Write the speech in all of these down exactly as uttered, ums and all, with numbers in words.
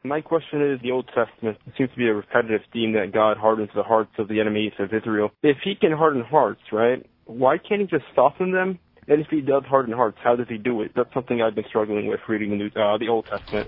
My question is, the Old Testament seems to be a repetitive theme that God hardens the hearts of the enemies of Israel. If he can harden hearts, right, why can't he just soften them? And if he does harden hearts, how does he do it? That's something I've been struggling with reading the, New, uh, the Old Testament.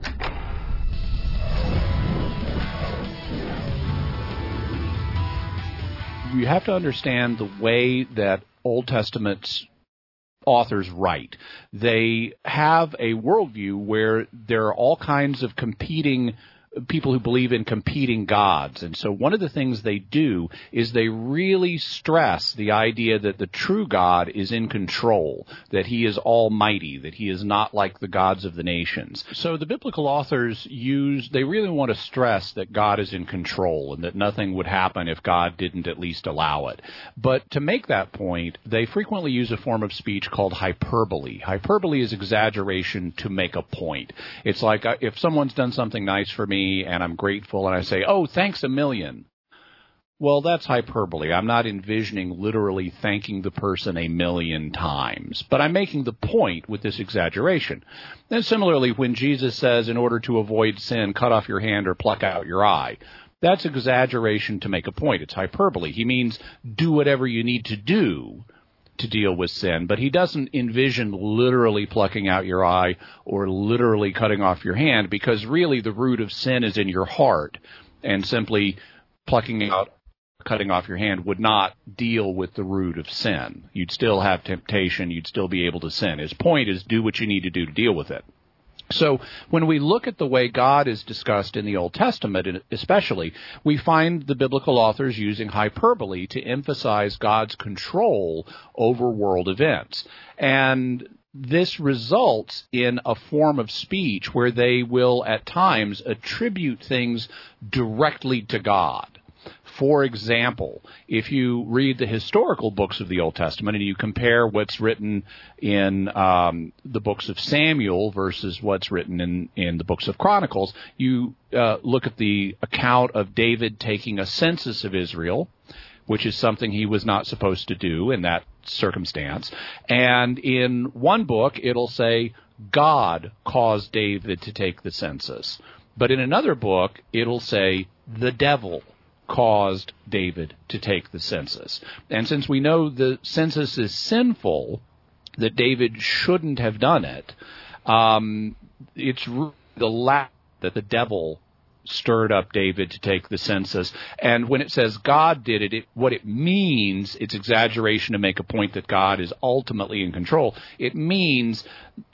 You have to understand the way that Old Testament's authors write. They have a worldview where there are all kinds of competing people who believe in competing gods. And so one of the things they do is they really stress the idea that the true God is in control, that he is almighty, that he is not like the gods of the nations. So the biblical authors use, they really want to stress that God is in control and that nothing would happen if God didn't at least allow it. But to make that point, they frequently use a form of speech called hyperbole. Hyperbole is exaggeration to make a point. It's like uh, if someone's done something nice for me, and I'm grateful, and I say, oh, thanks a million. Well, that's hyperbole. I'm not envisioning literally thanking the person a million times, but I'm making the point with this exaggeration. And similarly, when Jesus says, in order to avoid sin, cut off your hand or pluck out your eye, that's exaggeration to make a point. It's hyperbole. He means do whatever you need to do to deal with sin, but he doesn't envision literally plucking out your eye or literally cutting off your hand, because really the root of sin is in your heart, and simply plucking out, cutting off your hand would not deal with the root of sin. You'd still have temptation, you'd still be able to sin. His point is do what you need to do to deal with it. So when we look at the way God is discussed in the Old Testament especially, we find the biblical authors using hyperbole to emphasize God's control over world events. And this results in a form of speech where they will at times attribute things directly to God. For example, if you read the historical books of the Old Testament and you compare what's written in um, the books of Samuel versus what's written in, in the books of Chronicles, you uh, look at the account of David taking a census of Israel, which is something he was not supposed to do in that circumstance. And in one book, it'll say God caused David to take the census. But in another book, it'll say the devil caused David to take the census. And since we know the census is sinful, that David shouldn't have done it, um, it's the lack that the devil stirred up David to take the census. And when it says God did it, it, what it means, it's exaggeration to make a point that God is ultimately in control. It means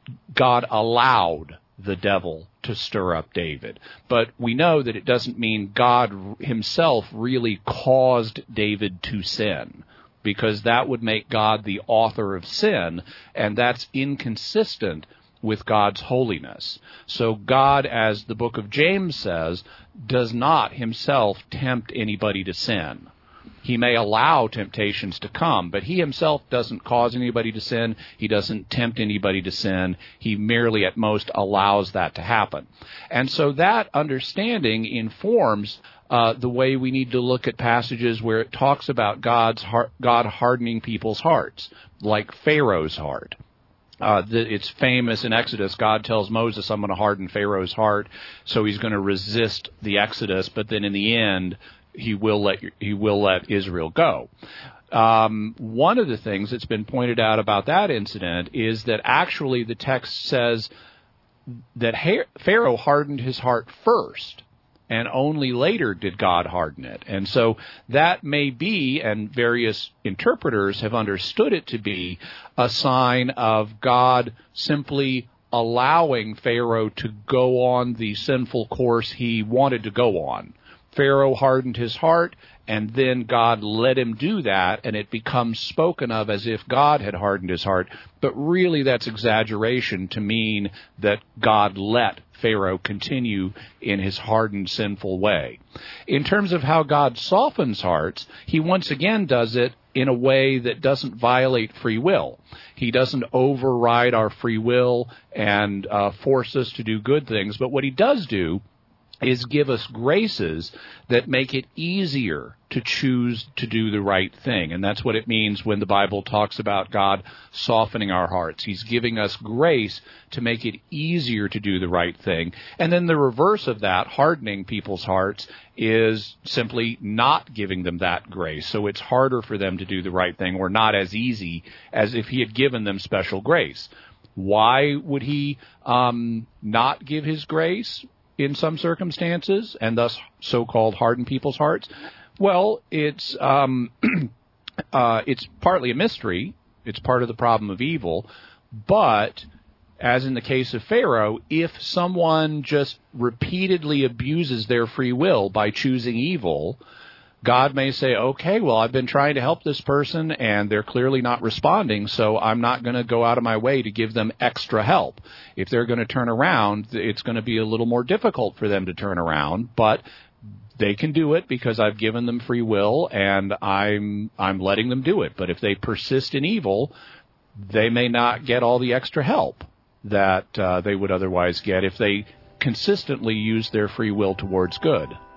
God allowed the devil to stir up David. But we know that it doesn't mean God himself really caused David to sin, because that would make God the author of sin, and that's inconsistent with God's holiness. So God, as the book of James says, does not himself tempt anybody to sin. He may allow temptations to come, but he himself doesn't cause anybody to sin. He doesn't tempt anybody to sin. He merely at most allows that to happen. And so that understanding informs uh, the way we need to look at passages where it talks about God's heart, God hardening people's hearts, like Pharaoh's heart. Uh, the, it's famous in Exodus. God tells Moses, I'm going to harden Pharaoh's heart, so he's going to resist the Exodus, but then in the end, he will let he will let Israel go. Um, one of the things that's been pointed out about that incident is that actually the text says that Pharaoh hardened his heart first, and only later did God harden it. And so that may be, and various interpreters have understood it to be, a sign of God simply allowing Pharaoh to go on the sinful course he wanted to go on. Pharaoh hardened his heart, and then God let him do that, and it becomes spoken of as if God had hardened his heart. But really that's exaggeration to mean that God let Pharaoh continue in his hardened, sinful way. In terms of how God softens hearts, he once again does it in a way that doesn't violate free will. He doesn't override our free will and uh, force us to do good things, but what he does do is give us graces that make it easier to choose to do the right thing. And that's what it means when the Bible talks about God softening our hearts. He's giving us grace to make it easier to do the right thing. And then the reverse of that, hardening people's hearts, is simply not giving them that grace. So it's harder for them to do the right thing, or not as easy as if he had given them special grace. Why would he um, not give his grace in some circumstances, and thus so-called harden people's hearts? Well, it's um, uh, it's partly a mystery. It's part of the problem of evil. But, as in the case of Pharaoh, if someone just repeatedly abuses their free will by choosing evil, God may say, okay, well, I've been trying to help this person, and they're clearly not responding, so I'm not going to go out of my way to give them extra help. If they're going to turn around, it's going to be a little more difficult for them to turn around, but they can do it because I've given them free will, and I'm I'm letting them do it. But if they persist in evil, they may not get all the extra help that uh, they would otherwise get if they consistently use their free will towards good.